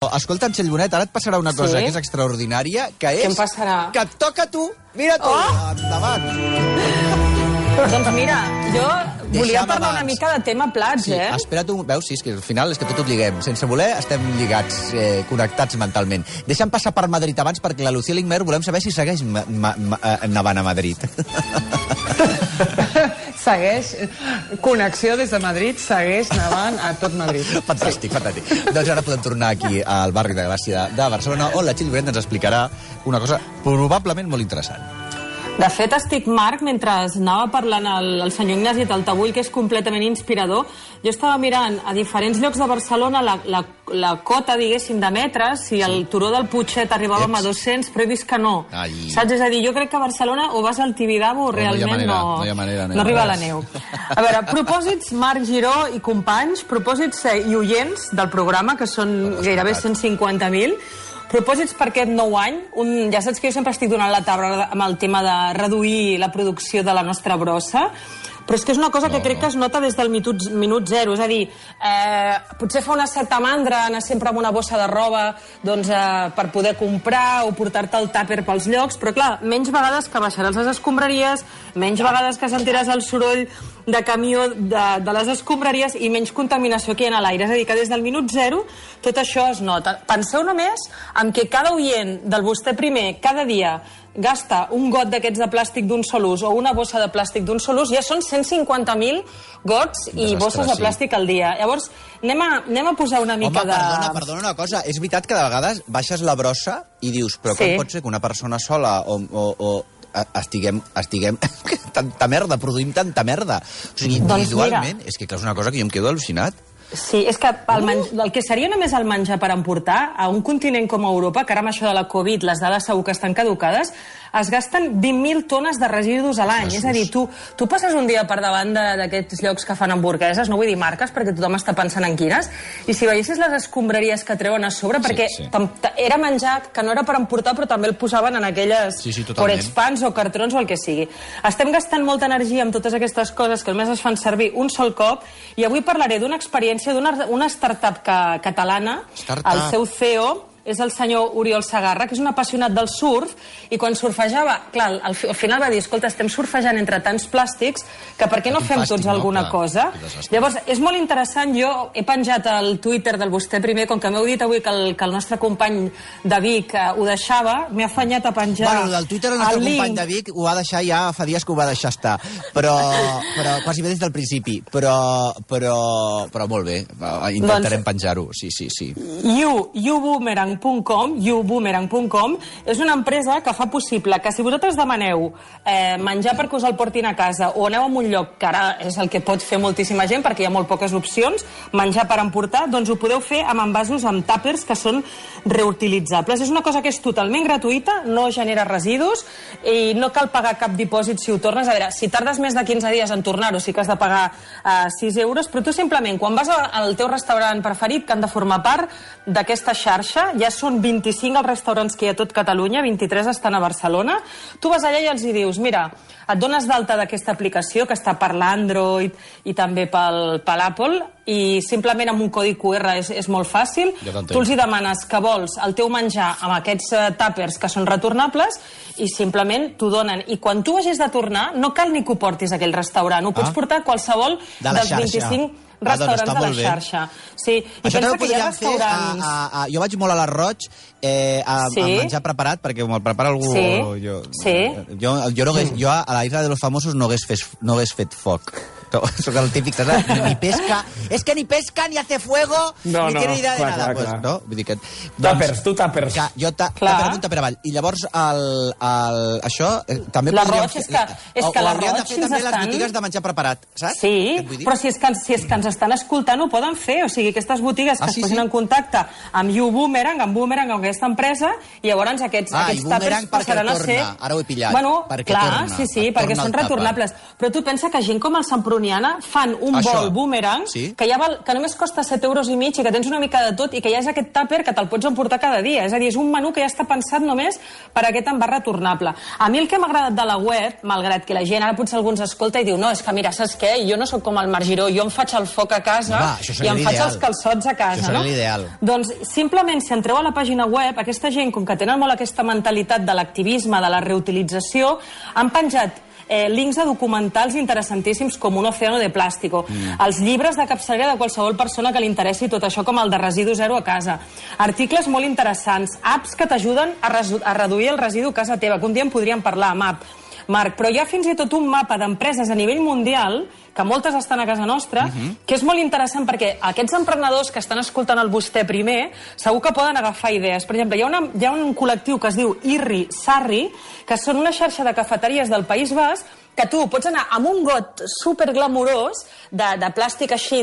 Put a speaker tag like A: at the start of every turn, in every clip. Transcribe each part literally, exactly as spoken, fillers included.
A: Escolta, Txell Bonet, ara et passarà una cosa que és extraordinària, que és...
B: Què em passarà?
A: Que et toca a tu! Mira tu! Endavant!
B: Doncs mira, jo volia parlar una mica de tema plats, eh?
A: Espera't un... Veus, sí, és que al final és que tot ho lliguem. Sense voler estem lligats, connectats mentalment. Deixa'm passar per Madrid abans, perquè la Lucía Ligmer volem saber si segueix nevant a Madrid.
C: Segueix, connexió des de Madrid, segueix nevant a tot Madrid.
A: Fantàstic, fantàstic. Doncs ara podem tornar aquí al barri de Gràcia de Barcelona, on la Txell Bonet ens explicarà una cosa probablement molt interessant.
B: De fet, estic, Marc, mentre anava parlant el, el senyor Ignasi Taltabull, que és completament inspirador, jo estava mirant a diferents llocs de Barcelona la, la, la cota, diguéssim, de metres, si el turó del Putxet arribàvem a dos-cents, però he vist que no. Ai. Saps? És a dir, jo crec que a Barcelona o vas al Tibidabo o realment no,
A: no, no, manera, no,
B: no arriba a la neu. A veure, propòsits, Marc Giró i companys, propòsits i oients del programa, que són gairebé cent cinquanta mil, propòsits per aquest nou any. Un, ja saps que jo sempre estic donant la taula amb el tema de reduir la producció de la nostra brossa, però és que és una cosa que crec que es nota des del minut, minut zero. És a dir, eh, potser fa una certa mandra anar sempre amb una bossa de roba doncs, eh, per poder comprar o portar-te el tàper pels llocs, però clar, menys vegades que baixaràs les escombraries, menys vegades que sentiràs el soroll de camió de, de les escombraries i menys contaminació que hi ha a l'aire. És a dir, que des del minut zero tot això es nota. Penseu només en que cada oient del Vostè Primer cada dia gasta un got d'aquests de plàstic d'un sol ús o una bossa de plàstic d'un sol ús, ja són cent cinquanta mil gots i Desastre, bosses de plàstic sí. al dia. Llavors, anem a, anem a posar una mica
A: Home,
B: de...
A: perdona, perdona una cosa. És veritat que de vegades baixes la brossa i dius, però com sí. pot ser que una persona sola o... o, o estiguem, estiguem tanta merda, produïm tanta merda. O sigui, individualment, doncs és que és una cosa que jo em quedo al·lucinat.
B: Sí, és que el, menj... el que seria només el menjar per emportar a un continent com Europa, que ara amb això de la Covid les dades segur que estan caducades, es gasten vint mil tones de residus a l'any. És a dir, tu, tu passes un dia per davant d'aquests llocs que fan hamburgueses, no vull dir marques perquè tothom està pensant en quines, i si veiessis les escombraries que treuen a sobre, perquè sí, sí. era menjar que no era per emportar, però també el posaven en aquelles
A: sí, sí,
B: porexpans o cartrons o el que sigui. Estem gastant molta energia amb totes aquestes coses que només es fan servir un sol cop, i avui parlaré d'una experiència d'una una startup que, catalana,
A: startup.
B: El seu C E O és el senyor Oriol Segarra, que és un apassionat del surf, i quan surfejava, clar, al, al final va dir, escolta, estem surfejant entre tants plàstics, que per què no fem tots alguna cosa? Llavors, és molt interessant, jo he penjat al Twitter del Vostè Primer, com que m'heu dit avui que el, que el nostre company de Vic eh, ho deixava, m'he afanyat a penjar...
A: Bueno, del Twitter el nostre el company de Vic ho va deixar ja, fa dies que ho va deixar estar, però, però quasi bé des del principi, però, però, però molt bé, intentarem doncs, penjar-ho, sí, sí, sí.
B: You, you boomerang punt com, you boomerang punt com, és una empresa que fa possible que si vosaltres demaneu eh, menjar perquè us el portin a casa o aneu a un lloc, que ara és el que pot fer moltíssima gent perquè hi ha molt poques opcions, menjar per emportar, doncs ho podeu fer amb envasos amb tàpers que són reutilitzables. És una cosa que és totalment gratuïta, no genera residus i no cal pagar cap dipòsit si ho tornes. A veure, si tardes més de quinze dies en tornar-ho sí que has de pagar eh, sis euros, però tu simplement, quan vas al teu restaurant preferit, que han de formar part d'aquesta xarxa, ja són vint-i-cinc els restaurants que hi ha a tot Catalunya, vint-i-tres estan a Barcelona, tu vas allà i els hi dius, mira, et dones d'alta d'aquesta aplicació que està per l'Android i també pel, per l'Apple, i simplement amb un codi Q R és, és molt fàcil, ja tu els hi demanes que vols el teu menjar amb aquests uh, tàpers que són retornables i simplement t'ho donen. I quan tu hagis de tornar, no cal ni que ho portis a aquell restaurant, ho pots ah. portar a qualsevol de dels vint-i-cinc restaurants ah, doncs de la xarxa. Sí. I
A: això també ho podríem
B: restaurants...
A: fer... A, a, a, jo vaig molt a l'Arroig eh, a, sí. a menjar preparat, perquè me'l prepara algú...
B: Sí.
A: Jo,
B: sí.
A: jo, jo, no hagués, jo a la Isla de los Famosos no hagués fet, no hagués fet foc. Soc el típic, saps? Ni, ni pesca... És que ni pesca, ni hace fuego,
C: no,
A: ni
C: no,
A: tiene idea de
C: clar,
A: nada.
C: Clar,
A: pues,
C: clar.
A: no? Vull dir que...
C: Tàpers, tu tàpers.
A: Que jo ta, tàper amunt, tàper avall. I llavors, el, el, això... Eh, també podríem fer...
B: És que, és que
A: o
B: hauríem
A: de fer també estan... les botigues de menjar preparat, saps?
B: Sí, però si és, que, si és que ens estan escoltant ho poden fer. O sigui, aquestes botigues que ah, sí, es posin sí? en contacte amb You Boomerang, amb Boomerang, amb aquesta empresa, i llavors aquests,
A: ah,
B: aquests tàpers passaran a ser...
A: Ara ho he pillat.
B: Bueno,
A: perquè
B: clar,
A: torna,
B: sí, sí, perquè són retornables. Però tu pensa que gent com el Semproní californiana, fan un
A: Això.
B: bol boomerang
A: Sí.
B: que, ja val, que només costa set euros i mig i que tens una mica de tot i que ja és aquest tàper que te'l pots emportar cada dia. És a dir, és un menú que ja està pensat només per a aquest envàs retornable. A mi el que m'ha agradat de la web, malgrat que la gent ara potser algú ens escolta i diu no, és que mira, saps què? Jo no sóc com el Marc Giró, jo em faig el foc a casa
A: Va,
B: i em faig
A: ideal.
B: els calçots a casa.
A: Això seria
B: no?
A: l'ideal.
B: Doncs simplement si entreu a la pàgina web, aquesta gent, com que tenen molt aquesta mentalitat de l'activisme, de la reutilització, han penjat Eh, links a documentals interessantíssims com Un océano de plástico, mm. els llibres de capçalera de qualsevol persona que li interessi tot això, com el de Residu Zero a casa, articles molt interessants, apps que t'ajuden a, a reduir el residu a casa teva, que un dia en podríem parlar amb app, Marc, però hi ha fins i tot un mapa d'empreses a nivell mundial, que moltes estan a casa nostra, uh -huh. que és molt interessant perquè aquests emprenedors que estan escoltant el Vostè Primer segur que poden agafar idees. Per exemple, hi ha, una, hi ha un col·lectiu que es diu Irri Sarri, que són una xarxa de cafeteries del País Basc, que tu pots anar amb un got superglamurós de, de plàstic així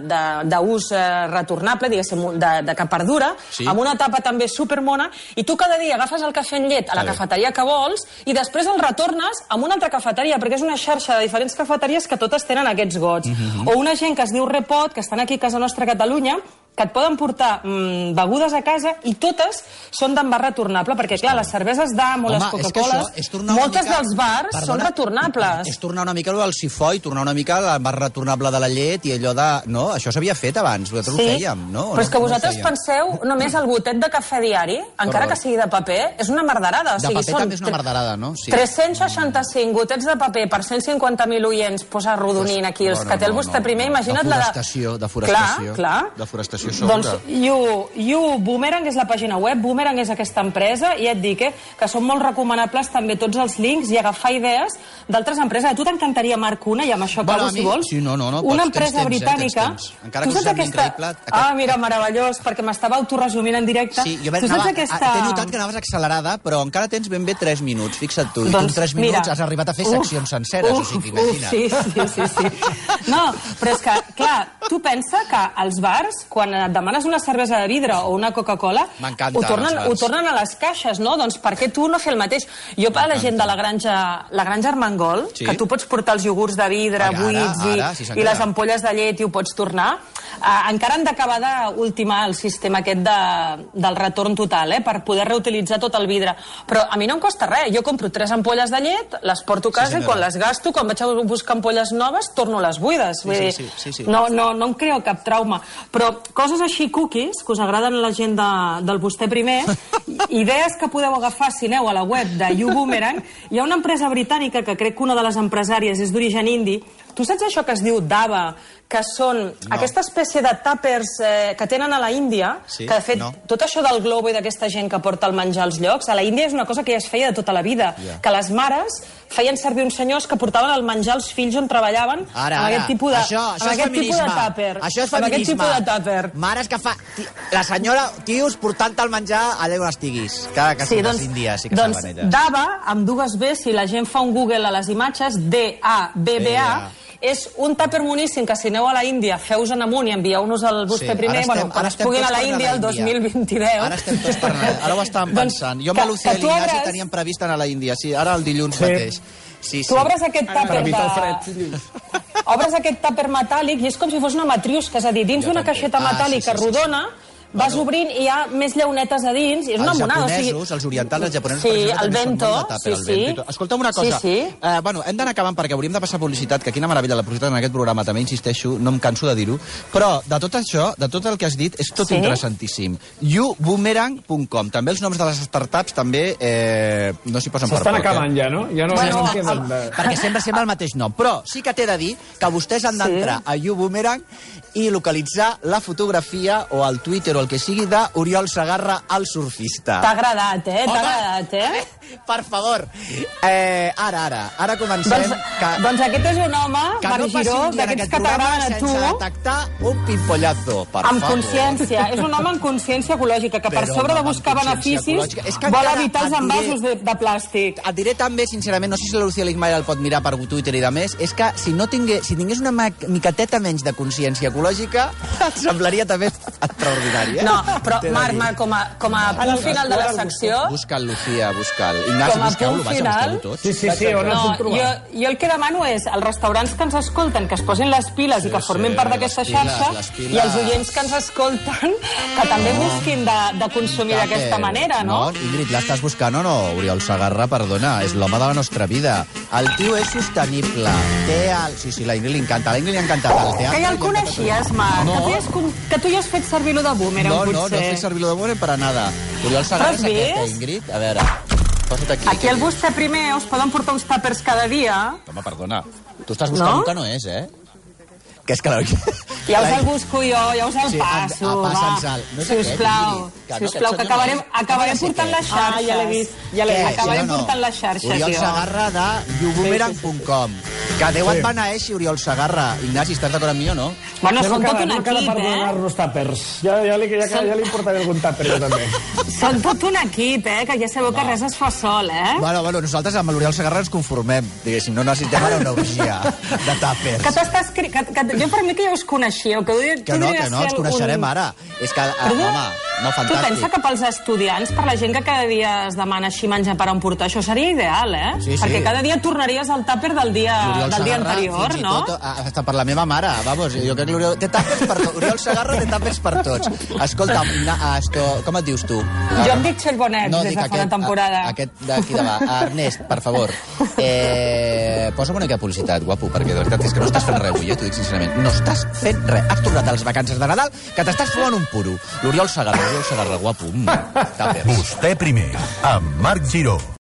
B: d'ús eh, retornable, diguéssim, de, de que perdura, sí. amb una tapa també supermona, i tu cada dia agafes el cafè en llet a la cafeteria que vols i després el retornes a una altra cafeteria, perquè és una xarxa de diferents cafeteries que totes tenen aquests gots. Mm-hmm. O una gent que es diu Repot, que estan aquí a casa nostra a Catalunya, que et poden portar mmm, begudes a casa i totes són d'envàs retornable, perquè, clar, les cerveses d'Am o les Coca-Coles, moltes mica... dels bars Perdona, són retornables.
A: És tornar una mica al sifó i tornar una mica a l'envàs retornable de la llet i allò de... No, això s'havia fet abans, vosaltres sí, ho fèiem, no?
B: Però és que
A: no,
B: vosaltres
A: no
B: penseu només el gotet de cafè diari, encara que sigui de paper, és una merderada. O
A: de
B: sigui,
A: paper també és una merderada, no? Sí.
B: tres-cents seixanta-cinc gotets de paper per cent cinquanta mil oients, posa arrodonint aquí, els que té el Vostè Primer, imagina't la...
A: Deforestació, deforestació.
B: Clar, clar.
A: Deforestació sobre.
B: Doncs You, You Boomerang és la pàgina web, Boomerang és aquesta empresa, i ja et dic eh, que són molt recomanables també tots els links i agafar idees d'altres empreses. A tu t'encantaria, Marc, una, i amb això acabo,
A: bueno,
B: si vols.
A: Sí, no, no, no,
B: una
A: pots,
B: empresa
A: temps,
B: britànica...
A: Eh, temps, Encara que us sembli
B: aquesta...
A: increïble... Aquest...
B: Ah, mira, meravellós, perquè m'estava autoresumint en directe.
A: Sí, jo ben, anava, aquesta... t'he notat que anaves accelerada, però encara tens ben bé tres minuts, fixa't tu. I doncs, tu en tres minuts mira, has arribat a fer seccions uf, senceres, uf, o sigui, imagina't.
B: Sí, sí, sí, sí. No, però és que, clar, tu pensa que als bars, quan et demanes una cervesa de vidre o una Coca-Cola, ho, tornen, ho tornen a les caixes, no? Doncs per què tu no fer el mateix? Jo per a la gent de la granja, la granja Armengol, sí? Que tu pots portar els iogurts de vidre ara, buits i, ara, si i les ampolles de llet i ho pots tornar, eh, encara han d'acabar d'ultimar el sistema aquest de, del retorn total, eh, per poder reutilitzar tot el vidre. Però a mi no em costa res. Jo compro tres ampolles de llet, les porto a casa sí, i quan les gasto, quan vaig a buscar ampolles noves, torno les buides. Vull dir, sí, sí, sí, sí, sí. No, no, no em creo cap trauma. Però coses així cookies, que us agraden a la gent de, del Vostè Primer, idees que podeu agafar si aneu a la web de You Boomerang. Hi ha una empresa britànica que crec que una de les empresàries és d'origen indi. Tu saps això que es diu Dava, que són no. aquesta espècie de tàpers eh, que tenen a la Índia, sí, que de fet no. tot això del globo i d'aquesta gent que porta el menjar als llocs, a la Índia és una cosa que ja es feia de tota la vida, yeah. que les mares feien servir uns senyors que portaven el menjar als fills on treballaven
A: ara,
B: amb aquest tipus de,
A: això, això
B: amb aquest tipus de tàper.
A: Això és
B: feminisme. Amb aquest tipus de tàper.
A: Mares que fa... La senyora, tios, portant el menjar allà on estiguis. Cada que sí, doncs, les índies sí que
B: doncs,
A: saben elles.
B: Dava, amb dues B, si la gent fa un Google a les imatges, D A B B A, és un tàper moníssim que si aneu a la Índia feu-se'n amunt i envieu-nos al Vostè sí, Primer, estem, bueno, quan es puguin a la Índia el dos mil vint-i-deu.
A: Ara estem tots per anar, ara ho estàvem pensant. Jo amb la Lucía i l'Ignasi obres... teníem previst anar a la Índia, sí, ara el dilluns sí. mateix. Sí, sí.
B: Tu obres aquest tàper de... obres aquest tàper metàl·lic i és com si fos una matriusca, és a dir, dins d'una caixeta ah, metàl·lica sí, sí, rodona, sí. vas bueno. obrint i hi ha més llaunetes a dins, i és una monada.
A: Els japonesos, o sigui... els orientals, els japonesos,
B: sí,
A: per exemple,
B: el bento,
A: són molt de tàper,
B: sí,
A: el bento. Escolta'm una cosa,
B: sí, sí.
A: Eh, bueno, hem d'anar acabant perquè hauríem de passar publicitat, que quina meravella la publicitat en aquest programa, també insisteixo, no em canso de dir-ho, però de tot això, de tot el que has dit, és tot sí? interessantíssim. you boomerang punt com. També els noms de les startups també eh, no s'hi posen per poc.
C: S'estan acabant ja, no? Ja no,
A: bueno,
C: ja no queden de...
A: Perquè sempre sembla el mateix nom, però sí que t'he de dir que vostès han d'entrar sí. a You Boomerang i localitzar la fotografia o el Twitter o el que sigui de Oriol Segarra, el surfista.
B: T'ha agradat, eh? T'ha agradat, eh?
A: Per favor. Eh, ara, ara. Ara comencem.
B: Doncs,
A: que,
B: doncs aquest és un home, Marc Giró, d'aquests que t'agraden a tu.
A: Sense detectar un pimpollazo, per
B: amb
A: favor.
B: consciència. És un home amb consciència ecològica, que per Però sobre de buscar beneficis vol evitar els envasos de, de plàstic.
A: Et diré també, sincerament, no sé si la Lucía Ligmael el pot mirar per Twitter i de més, és que si no tingués, si tingués una miqueteta menys de consciència ecològica, semblaria també extraordinari. eh?
B: No, però Marc, Marc, com a, com a punt final de la secció...
A: Busca'l, Lucía, busca'l. Ignasi,
B: Com a
A: busqueu-lo,
B: punt
A: vaja,
B: final...
A: busqueu-lo tots.
D: Sí, sí, sí, on
B: No,
D: ens ho
B: jo,
D: trobem?
B: jo el que demano és als restaurants que ens escolten que es posin les piles
A: Sí,
B: i que formin
A: sí,
B: part d'aquesta
A: les piles,
B: xarxa
A: les piles.
B: i els oients que ens escolten que també busquin de, de consumir d'aquesta manera, no?
A: No, Ingrid, l'estàs buscant o no? Oriol Segarra, perdona, és l'home de la nostra vida. El tio és sostenible. Té el... Sí, sí, la Ingrid li encanta. A la Ingrid li ha encantat el teatre.
B: Que ja el coneixies, Marc?
A: No.
B: Que, tu ja has, com- que tu ja has fet servir lo de boomerang,
A: No, no, no
B: potser.
A: he fet servir lo de Boomerang per a nada. Oriol Segarra
B: Però
A: és
B: has
A: aquest,
B: vist?
A: eh, Ingrid? A veure, posa't aquí.
B: Aquí al vostè primer us poden portar uns tàpers cada dia.
A: Home, perdona. Tu estàs buscant
B: No?
A: un que no és, eh? Que és que... La...
B: Ja us el busco jo, ja us el
A: Sí,
B: passo,
A: a- a
B: va.
A: passa'ns-el. No és aquest,
B: Sisplau,
A: Ingrid, que no,
B: sisplau,
A: aquest
B: que
A: senyor
B: acabarem,
A: no és.
B: acabarem
A: No sé
B: portant
A: què.
B: les xarxes.
C: Ah, ja l'he vist, ja l'he
A: Què?
C: vist.
B: Acabarem
A: Sí o no?
B: portant les xarxes,
A: Oriol
B: jo.
A: Segarra de youboomerang punt com. Que Déu
D: Sí.
A: et beneeixi, Oriol Segarra. Ignasi, estàs d'acord amb mi o no?
B: Bueno,
D: No
B: són tot
D: queda,
B: un
D: no queda
B: equip,
D: per
B: eh?
D: donar-nos tàpers. Ja, ja, li, ja, ja, ja li portaré algun tàper, jo també.
B: Són tot un equip, eh? Que ja sabeu que res es fa sol, eh?
A: Bueno, bueno, nosaltres amb l'Oriol Segarra ens conformem. Diguéssim, no necessitem ara una orgia de tàpers.
B: Que tu estàs... cri- Que, que, jo per mi que ja us coneixíeu. Que, tu
A: Que no,
B: devries
A: que no,
B: ser
A: ens coneixerem
B: un...
A: ara. És que, ah,
B: Però tu-
A: home, no,
B: Tu
A: fantàstic.
B: pensa que pels estudiants, per la gent que cada dia es demana així menjar per emportar, això seria ideal, eh?
A: Sí, sí.
B: Perquè cada dia tornaries al tàper del dia,
A: L'Oriol
B: del dia
A: Segarra,
B: anterior,
A: fins i
B: no?
A: Tot, ah, hasta per la meva mare, vamos, jo crec que l'Oriol... Té tàpers per tots. Oriol Segarra té tàpers per tots. Escolta, na, esto, com et dius tu?
B: Jo em dic Txell Bonet, des de fa una temporada.
A: a- Aquest d'aquí davant. Ernest, per favor. Eh, posa'm una mica de publicitat, guapo, perquè de veritat és que no estàs fent res avui, eh? T'ho dic sincerament. No estàs fent res. Has tornat a les vacances de Nadal que t'estàs fumant un puro. L'Oriol Segarra, l'Oriol Segarra, guapo. Mm, tàpers.
E: Vostè primer, amb Marc Giró.